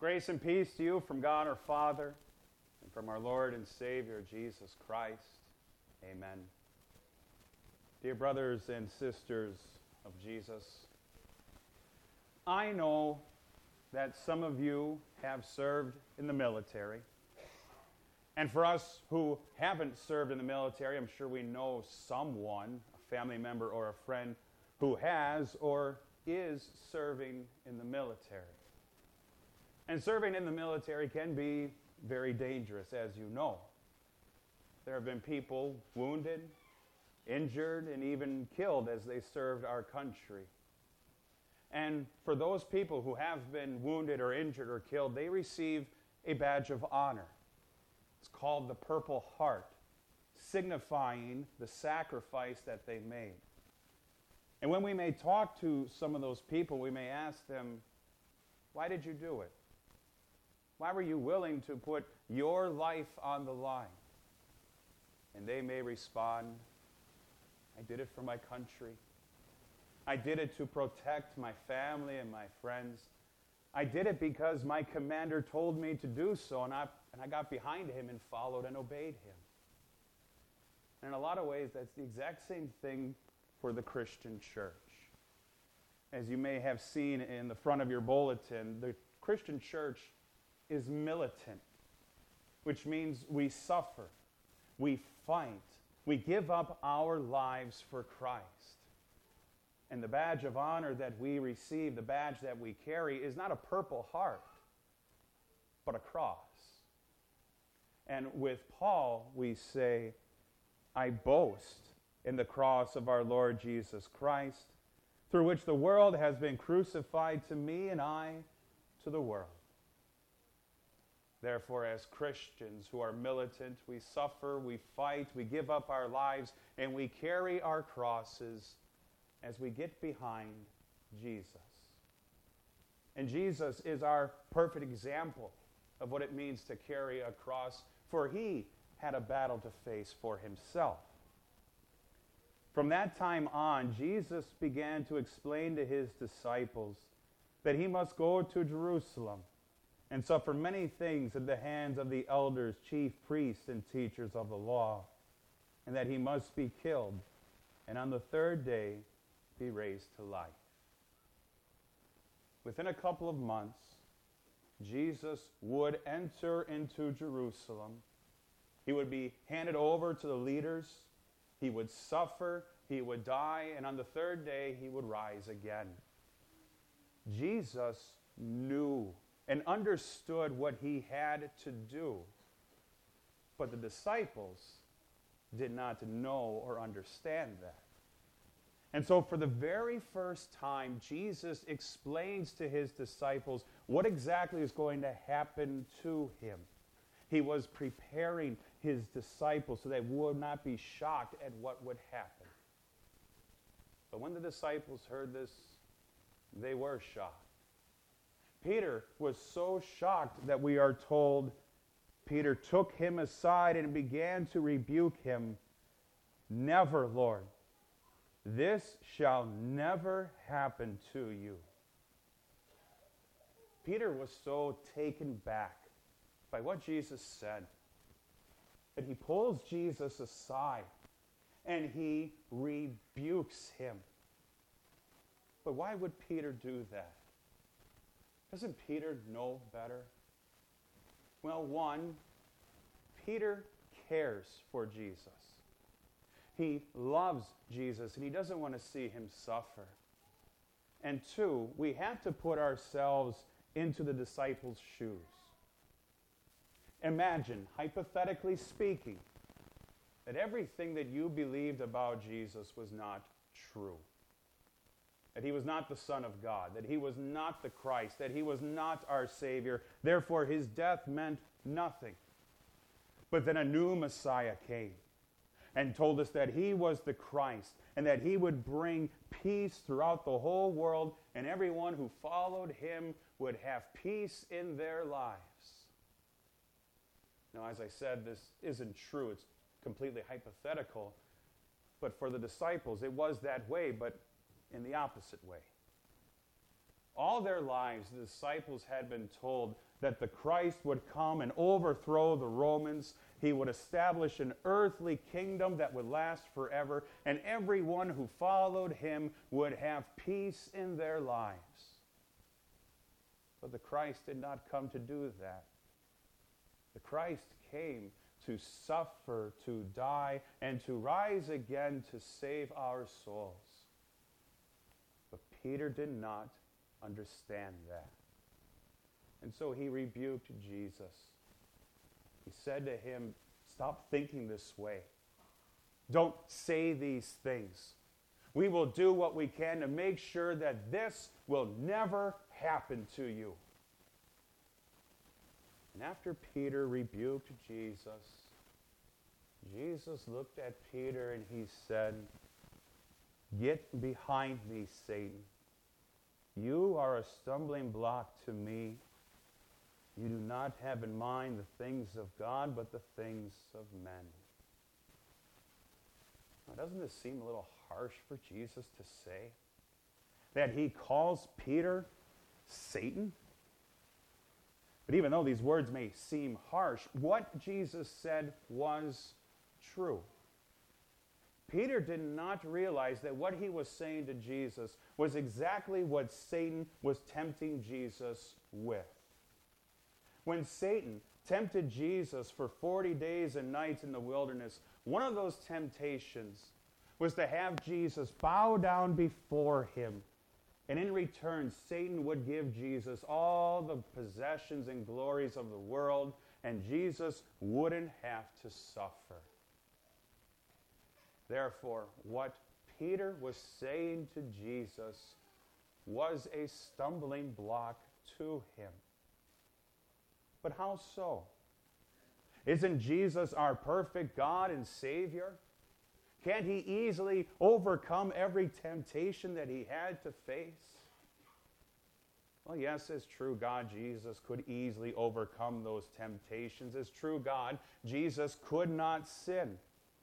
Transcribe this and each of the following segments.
Grace and peace to you from God our Father and from our Lord and Savior Jesus Christ. Amen. Dear brothers and sisters of Jesus, I know that some of you have served in the military. And for us who haven't served in the military, I'm sure we know someone, a family member or a friend, who has or is serving in the military. And serving in the military can be very dangerous, as you know. There have been people wounded, injured, and even killed as they served our country. And for those people who have been wounded or injured or killed, they receive a badge of honor. It's called the Purple Heart, signifying the sacrifice that they made. And when we may talk to some of those people, we may ask them, why did you do it? Why were you willing to put your life on the line? And they may respond, I did it for my country. I did it to protect my family and my friends. I did it because my commander told me to do so, and I got behind him and followed and obeyed him. And in a lot of ways, that's the exact same thing for the Christian church. As you may have seen in the front of your bulletin, the Christian church is militant, which means we suffer, we fight, we give up our lives for Christ. And the badge of honor that we receive, the badge that we carry, is not a purple heart, but a cross. And with Paul, we say, I boast in the cross of our Lord Jesus Christ, through which the world has been crucified to me and I to the world. Therefore, as Christians who are militant, we suffer, we fight, we give up our lives, and we carry our crosses as we get behind Jesus. And Jesus is our perfect example of what it means to carry a cross, for he had a battle to face for himself. From that time on, Jesus began to explain to his disciples that he must go to Jerusalem and suffer many things at the hands of the elders, chief priests, and teachers of the law, and that he must be killed, and on the third day be raised to life. Within a couple of months, Jesus would enter into Jerusalem. He would be handed over to the leaders. He would suffer. He would die. And on the third day, he would rise again. Jesus knew and understood what he had to do. But the disciples did not know or understand that. And so for the very first time, Jesus explains to his disciples what exactly is going to happen to him. He was preparing his disciples so they would not be shocked at what would happen. But when the disciples heard this, they were shocked. Peter was so shocked that we are told Peter took him aside and began to rebuke him. Never, Lord. This shall never happen to you. Peter was so taken back by what Jesus said that he pulls Jesus aside and he rebukes him. But why would Peter do that? Doesn't Peter know better? Well, one, Peter cares for Jesus. He loves Jesus, and he doesn't want to see him suffer. And two, we have to put ourselves into the disciples' shoes. Imagine, hypothetically speaking, that everything that you believed about Jesus was not true. That he was not the Son of God, that he was not the Christ, that he was not our Savior. Therefore, his death meant nothing. But then a new Messiah came and told us that he was the Christ and that he would bring peace throughout the whole world, and everyone who followed him would have peace in their lives. Now, as I said, this isn't true. It's completely hypothetical. But for the disciples, it was that way, but in the opposite way. All their lives, the disciples had been told that the Christ would come and overthrow the Romans. He would establish an earthly kingdom that would last forever, and everyone who followed him would have peace in their lives. But the Christ did not come to do that. The Christ came to suffer, to die, and to rise again to save our souls. But Peter did not understand that. And so he rebuked Jesus. He said to him, stop thinking this way. Don't say these things. We will do what we can to make sure that this will never happen to you. And after Peter rebuked Jesus, Jesus looked at Peter and he said, get behind me, Satan. You are a stumbling block to me. You do not have in mind the things of God, but the things of men. Now, doesn't this seem a little harsh for Jesus to say? That he calls Peter Satan? But even though these words may seem harsh, what Jesus said was true. Peter did not realize that what he was saying to Jesus was exactly what Satan was tempting Jesus with. When Satan tempted Jesus for 40 days and nights in the wilderness, one of those temptations was to have Jesus bow down before him. And in return, Satan would give Jesus all the possessions and glories of the world, and Jesus wouldn't have to suffer. Therefore, what Peter was saying to Jesus was a stumbling block to him. But how so? Isn't Jesus our perfect God and Savior? Can't he easily overcome every temptation that he had to face? Well, yes, it's true God, Jesus, could easily overcome those temptations. It's true God, Jesus could not sin.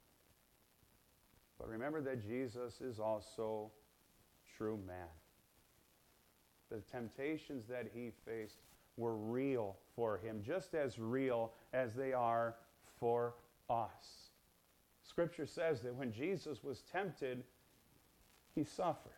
But remember that Jesus is also true man. The temptations that he faced were real for him, just as real as they are for us. Scripture says that when Jesus was tempted, he suffered.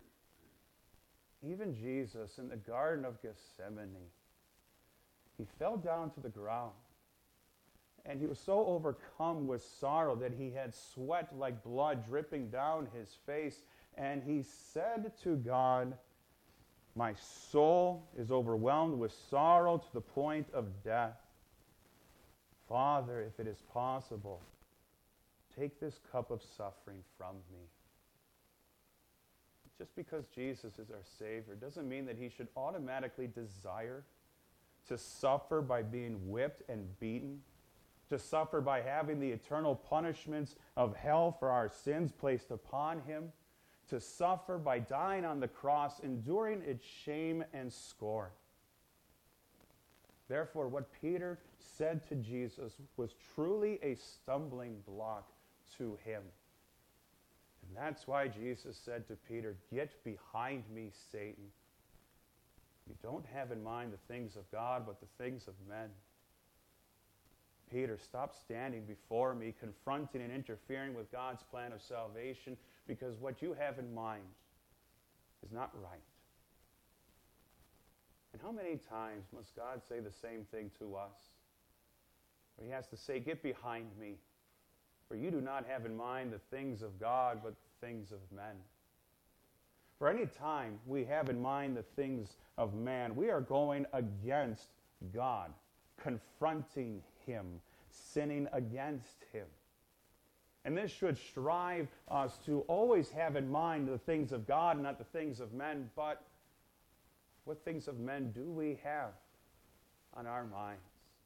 Even Jesus in the Garden of Gethsemane, he fell down to the ground. And he was so overcome with sorrow that he had sweat like blood dripping down his face. And he said to God, my soul is overwhelmed with sorrow to the point of death. Father, if it is possible, take this cup of suffering from me. Just because Jesus is our Savior doesn't mean that he should automatically desire to suffer by being whipped and beaten, to suffer by having the eternal punishments of hell for our sins placed upon him, to suffer by dying on the cross, enduring its shame and scorn. Therefore, what Peter said to Jesus was truly a stumbling block to him. And that's why Jesus said to Peter, get behind me, Satan. You don't have in mind the things of God, but the things of men. Peter, stop standing before me, confronting and interfering with God's plan of salvation, because what you have in mind is not right. And how many times must God say the same thing to us? Where he has to say, get behind me, for you do not have in mind the things of God, but the things of men. For any time we have in mind the things of man, we are going against God, confronting him, sinning against him. And this should strive us to always have in mind the things of God, not the things of men. But what things of men do we have on our minds?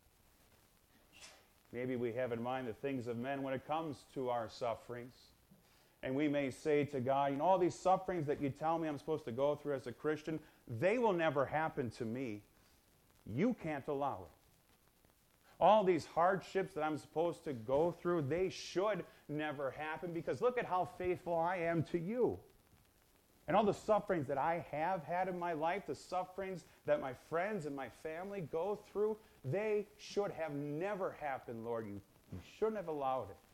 Maybe we have in mind the things of men when it comes to our sufferings. And we may say to God, all these sufferings that you tell me I'm supposed to go through as a Christian, they will never happen to me. You can't allow it. All these hardships that I'm supposed to go through, they should never happen, because look at how faithful I am to you. And all the sufferings that I have had in my life, the sufferings that my friends and my family go through, they should have never happened, Lord. You shouldn't have allowed it.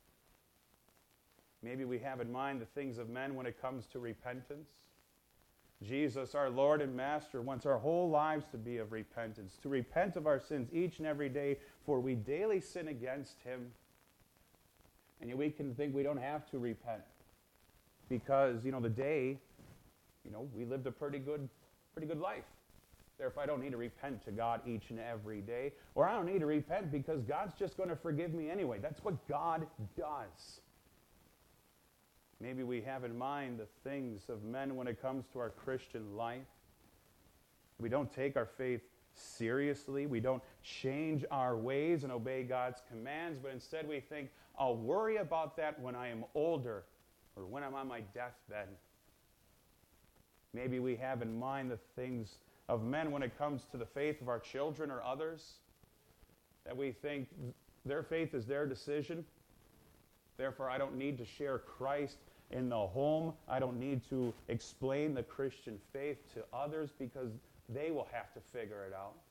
Maybe we have in mind the things of men when it comes to repentance. Jesus, our Lord and Master, wants our whole lives to be of repentance, to repent of our sins each and every day, for we daily sin against Him. And yet we can think we don't have to repent because, the day, we lived a pretty good life. Therefore, I don't need to repent to God each and every day. Or I don't need to repent because God's just going to forgive me anyway. That's what God does. Maybe we have in mind the things of men when it comes to our Christian life. We don't take our faith seriously. We don't change our ways and obey God's commands, but instead we think, I'll worry about that when I am older or when I'm on my deathbed. Maybe we have in mind the things of men when it comes to the faith of our children or others, that we think their faith is their decision. Therefore, I don't need to share Christ in the home. I don't need to explain the Christian faith to others because they will have to figure it out.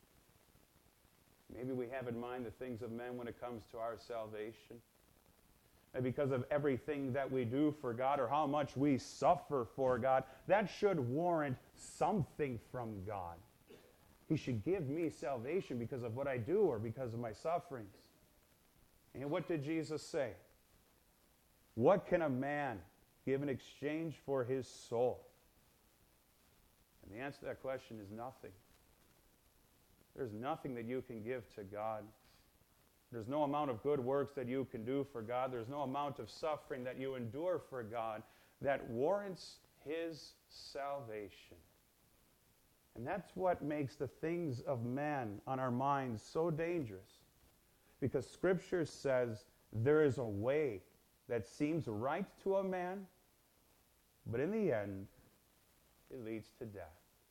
Maybe we have in mind the things of men when it comes to our salvation. And because of everything that we do for God or how much we suffer for God, that should warrant something from God. He should give me salvation because of what I do or because of my sufferings. And what did Jesus say? What can a man give in exchange for his soul? And the answer to that question is nothing. There's nothing that you can give to God. There's no amount of good works that you can do for God. There's no amount of suffering that you endure for God that warrants His salvation. And that's what makes the things of man on our minds so dangerous. Because Scripture says there is a way that seems right to a man, but in the end, it leads to death.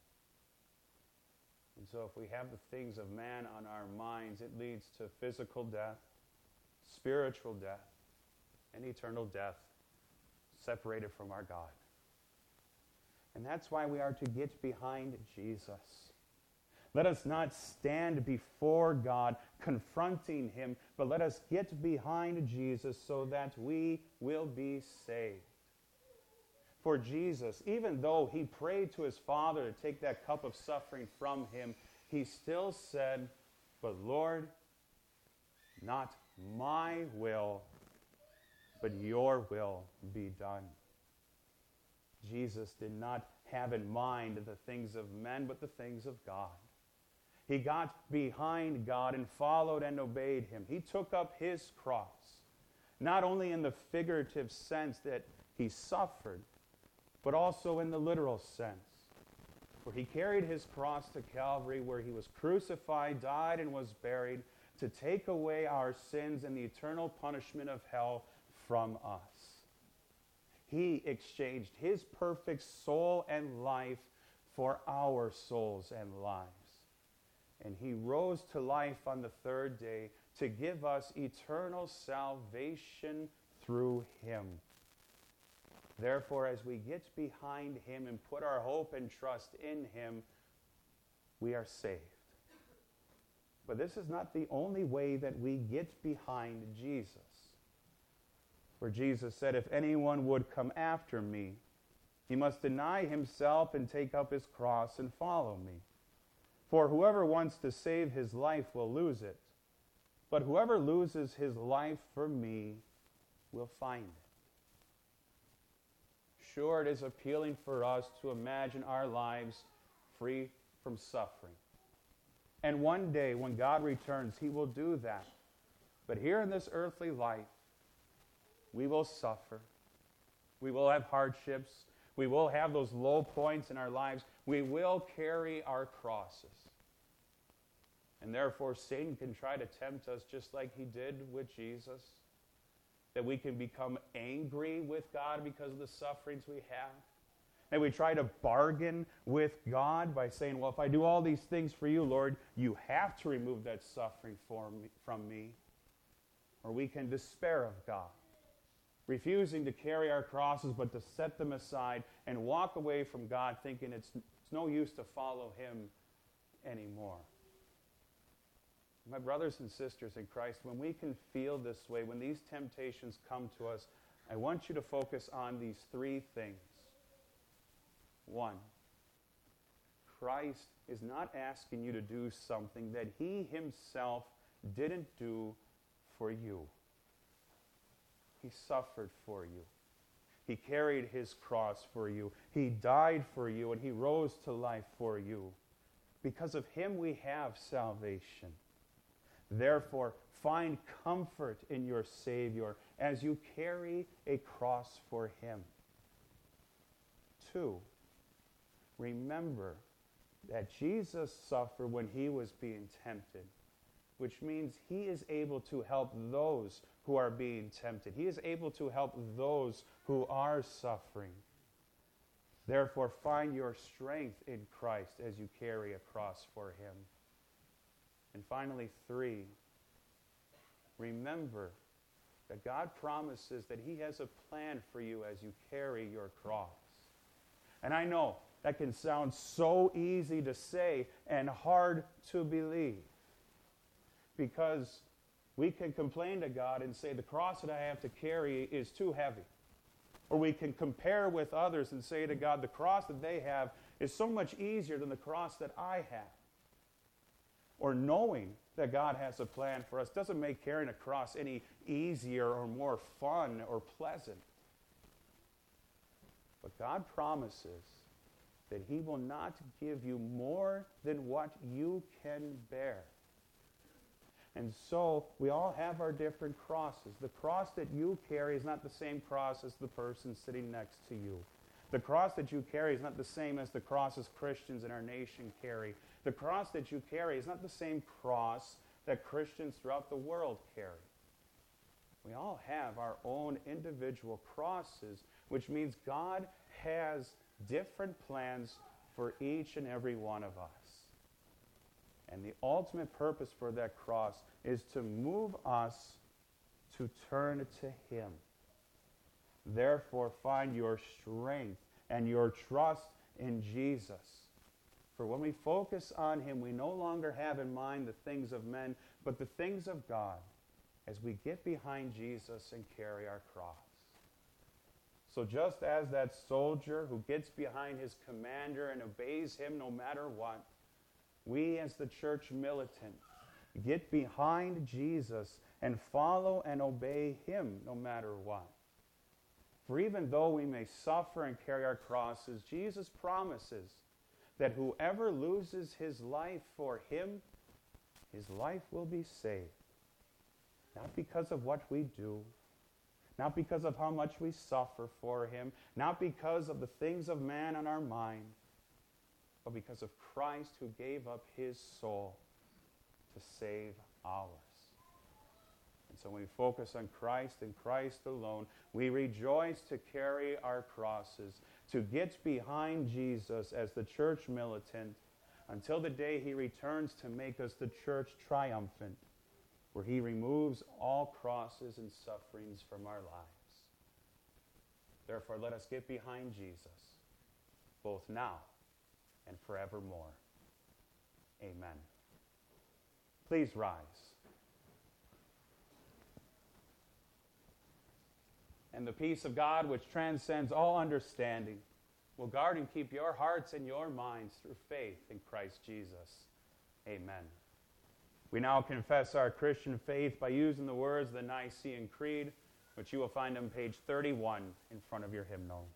And so if we have the things of man on our minds, it leads to physical death, spiritual death, and eternal death, separated from our God. And that's why we are to get behind Jesus. Let us not stand before God confronting Him, but let us get behind Jesus so that we will be saved. For Jesus, even though He prayed to His Father to take that cup of suffering from Him, He still said, "But Lord, not my will, but your will be done." Jesus did not have in mind the things of men, but the things of God. He got behind God and followed and obeyed Him. He took up His cross, not only in the figurative sense that He suffered, but also in the literal sense, where He carried His cross to Calvary, where He was crucified, died, and was buried to take away our sins and the eternal punishment of hell from us. He exchanged His perfect soul and life for our souls and lives. And He rose to life on the third day to give us eternal salvation through Him. Therefore, as we get behind Him and put our hope and trust in Him, we are saved. But this is not the only way that we get behind Jesus. For Jesus said, "If anyone would come after me, he must deny himself and take up his cross and follow me. For whoever wants to save his life will lose it, but whoever loses his life for me will find it." Sure, it is appealing for us to imagine our lives free from suffering. And one day, when God returns, He will do that. But here in this earthly life, we will suffer. We will have hardships. We will have those low points in our lives. We will carry our crosses. And therefore, Satan can try to tempt us just like he did with Jesus, that we can become angry with God because of the sufferings we have. And we try to bargain with God by saying, well, if I do all these things for you, Lord, you have to remove that suffering from me. Or we can despair of God. refusing to carry our crosses but to set them aside and walk away from God thinking it's no use to follow him anymore. My brothers and sisters in Christ, when we can feel this way, when these temptations come to us, I want you to focus on these three things. One, Christ is not asking you to do something that he himself didn't do for you. He suffered for you. He carried his cross for you. He died for you, and he rose to life for you. Because of him we have salvation. Therefore, find comfort in your Savior as you carry a cross for him. 2, remember that Jesus suffered when he was being tempted, which means he is able to help those who are being tempted. He is able to help those who are suffering. Therefore, find your strength in Christ as you carry a cross for him. And finally, 3, remember that God promises that he has a plan for you as you carry your cross. And I know that can sound so easy to say and hard to believe, because we can complain to God and say, the cross that I have to carry is too heavy. Or we can compare with others and say to God, the cross that they have is so much easier than the cross that I have. Or knowing that God has a plan for us doesn't make carrying a cross any easier or more fun or pleasant. But God promises that he will not give you more than what you can bear. And so we all have our different crosses. The cross that you carry is not the same cross as the person sitting next to you. The cross that you carry is not the same as the crosses Christians in our nation carry. The cross that you carry is not the same cross that Christians throughout the world carry. We all have our own individual crosses, which means God has different plans for each and every one of us. And the ultimate purpose for that cross is to move us to turn to him. Therefore, find your strength and your trust in Jesus. For when we focus on him, we no longer have in mind the things of men, but the things of God as we get behind Jesus and carry our cross. So just as that soldier who gets behind his commander and obeys him no matter what, we as the church militant get behind Jesus and follow and obey him no matter what. For even though we may suffer and carry our crosses, Jesus promises that whoever loses his life for him, his life will be saved. Not because of what we do, not because of how much we suffer for him, not because of the things of man on our mind, but because of Christ who gave up his soul to save ours. And so when we focus on Christ and Christ alone, we rejoice to carry our crosses, to get behind Jesus as the church militant until the day he returns to make us the church triumphant, where he removes all crosses and sufferings from our lives. Therefore, let us get behind Jesus, both now and forevermore. Amen. Please rise. And the peace of God, which transcends all understanding, will guard and keep your hearts and your minds through faith in Christ Jesus. Amen. We now confess our Christian faith by using the words of the Nicene Creed, which you will find on page 31 in front of your hymnal.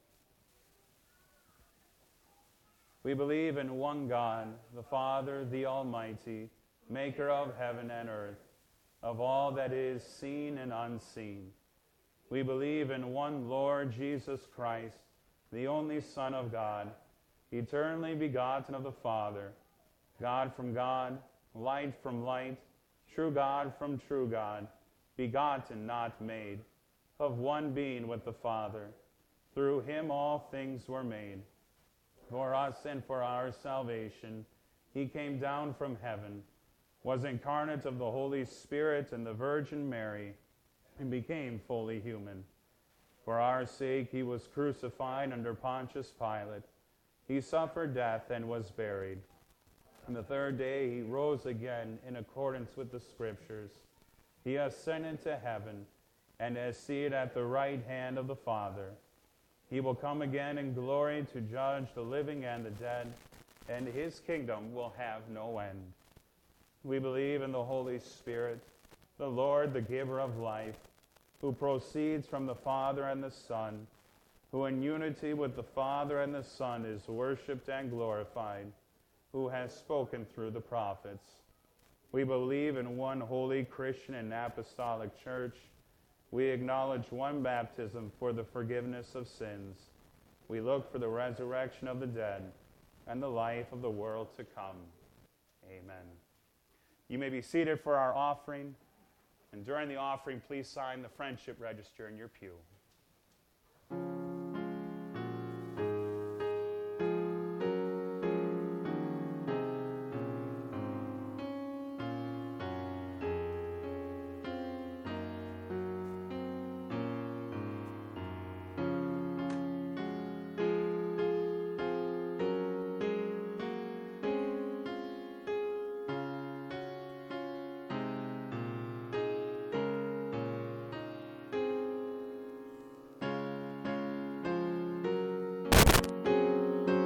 We believe in one God, the Father, the Almighty, maker of heaven and earth, of all that is seen and unseen. We believe in one Lord Jesus Christ, the only Son of God, eternally begotten of the Father, God from God, light from light, true God from true God, begotten, not made, of one being with the Father. Through him all things were made. For us and for our salvation, he came down from heaven, was incarnate of the Holy Spirit and the Virgin Mary, and became fully human. For our sake he was crucified under Pontius Pilate. He suffered death and was buried. And the third day he rose again in accordance with the Scriptures. He ascended to heaven and is seated at the right hand of the Father. He will come again in glory to judge the living and the dead, and his kingdom will have no end. We believe in the Holy Spirit, the Lord, the giver of life, who proceeds from the Father and the Son, who in unity with the Father and the Son is worshipped and glorified, who has spoken through the prophets. We believe in one holy Christian and apostolic church. We acknowledge one baptism for the forgiveness of sins. We look for the resurrection of the dead and the life of the world to come. Amen. You may be seated for our offering. And during the offering, please sign the friendship register in your pew.